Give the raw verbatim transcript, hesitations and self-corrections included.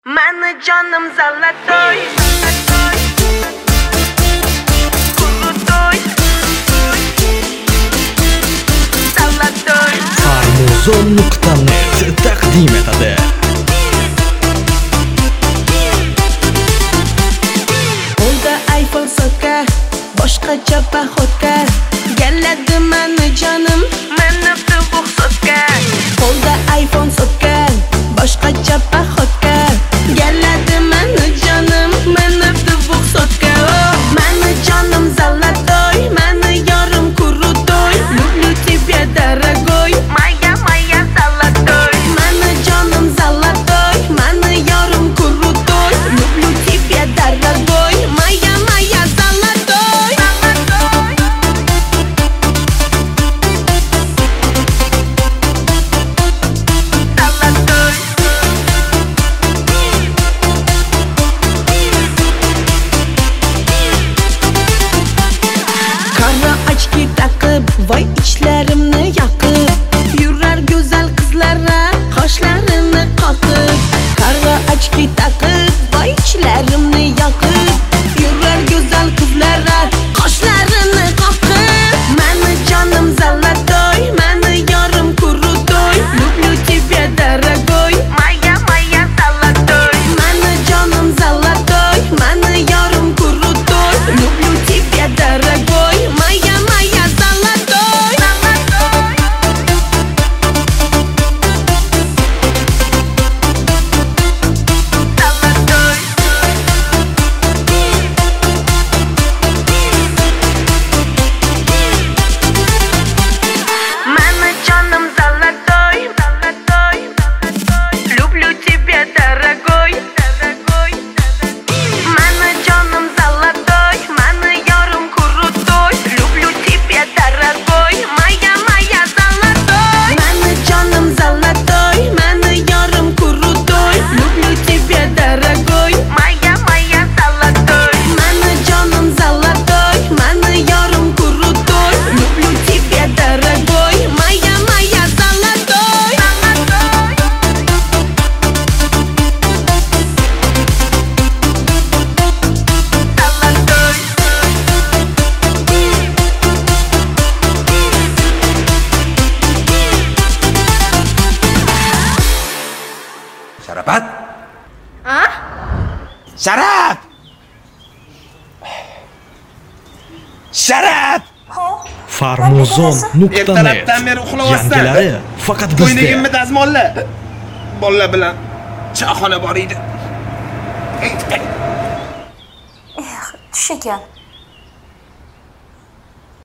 Mani jonim zalatoy Farmuzon nuqta net taqdim etadi. Qo'lda iPhone soka, boshqacha paxotka. Galadi mani jonim, meni tubuq sotka. Qo'lda iPhone soka, boshqacha paxotka. Galadi mani jonim, meni tubuq sotka. Mani jonim zalatoy, mani yorim kurutoy. Люблю тебя, дорогой, моя моя золотой. Mani jonim zalatoy, mani yorim kurutoy. Люблю тебя, дорогой, моя моя золотой. Qora ochki taqib, voy ichlarimni yoqib, yurar go'zal qizlara qoshlarini qoqib. Qora ochki taqib, voy ichlarimni yoqib, yurar go'zal qizlara qoshlarini qoqib. Mani jonim zalatoy, mani yorim kurutoy. Люблю тебя, дорогой, моя моя золотой. Mani jonim zalatoy, mani yorim kurutoy. Люблю тебя, дорогой, моя моя золотой. Mani jonim zalatoy, zalatoy. Люблю тебя, дорогой, дорогой. Mani jonim zalatoy, mani yorim kurutoy. Люблю тебя, дорогой, моя моя золотой. Mani jonim zalatoy, mani yorim kurutoy. Люблю тебя, дорогой, моя моя золотой. Mani jonim zalatoy, mani yorim kurutoy. Люблю тебя, дорогой, моя моя золотой. Sharapat? A? Sharaf! Sharaf! Farmuzon nuqta net Ertalabdan beri uxlamasdan. yangilari faqat Ko'ynagimni bizda. dazmolla. Bolalar bilan choyxona bor edi. Eh, tush ekan.